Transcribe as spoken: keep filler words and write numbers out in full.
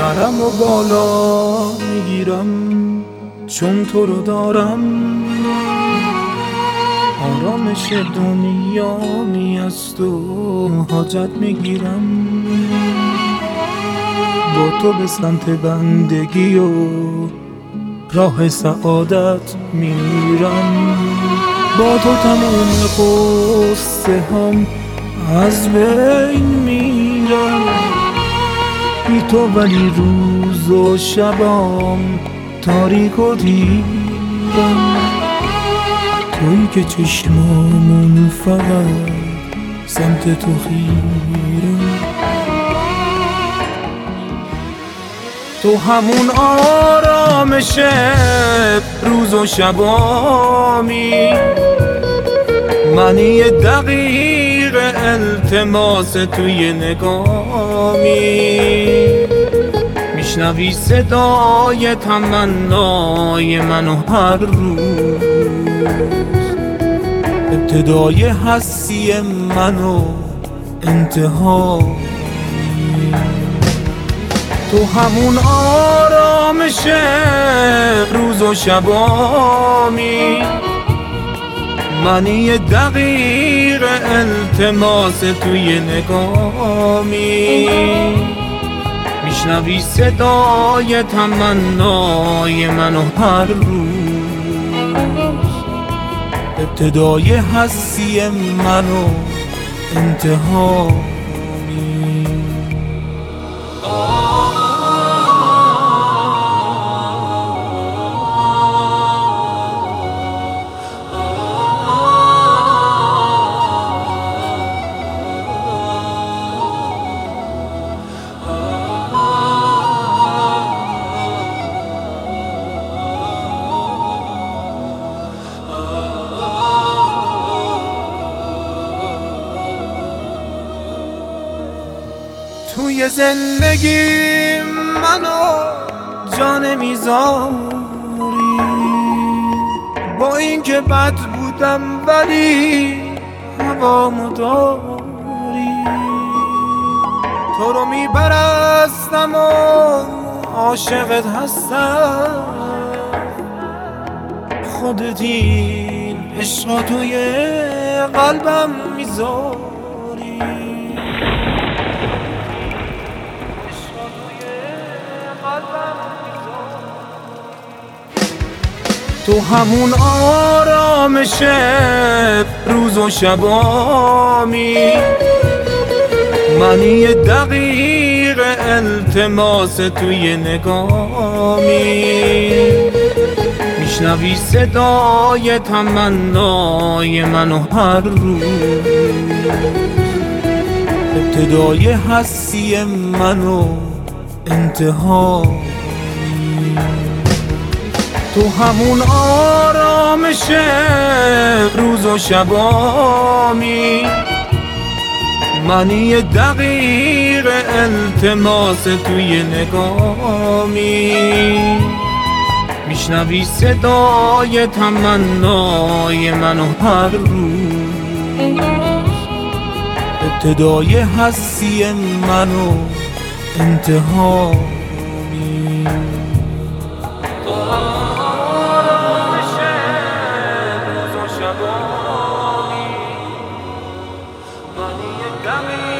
سرم و بالا میگیرم چون تو رو دارم، آرامش دنیا می از تو حاجت میگیرم. با تو به سمت بندگی و راه سعادت میرم. با تو تمام قصه هم از بین میرم. بی تو ولی روز و شبام تاریک و دیرم. تویی که چشمامون فقط سمت تو خیره. تو همون آرامش روز و شبامی، منی دقیق التماس توی نگامی. میشنوی صدای تمنای منو هر روز، ابتدای هستی منو انتها. تو همون آرامش روز و شبامی، منی دقیق التماس توی نگامی. میشنوی صدای تمنای منو هر روز، ابتدای هستی منو انتها. توی زندگی منو جان میذاری، با اینکه بد بودم ولی هوامو داری. تو رو میپرستم و عاشقت هستم، خودت این عشقا توی قلبم میذاری. تو همون آرامش روز و شبامی، منی دقیق التماس توی نگامی. میشنوی صدای تمنای منو هر روز، ابتدای هستی منو انتها. تو همون آرامش روز و شبامی، منی دقیق التماس توی نگامی. میشنوی صدای تمنای منو هر روز، ابتدای هستی منو انتها. Got me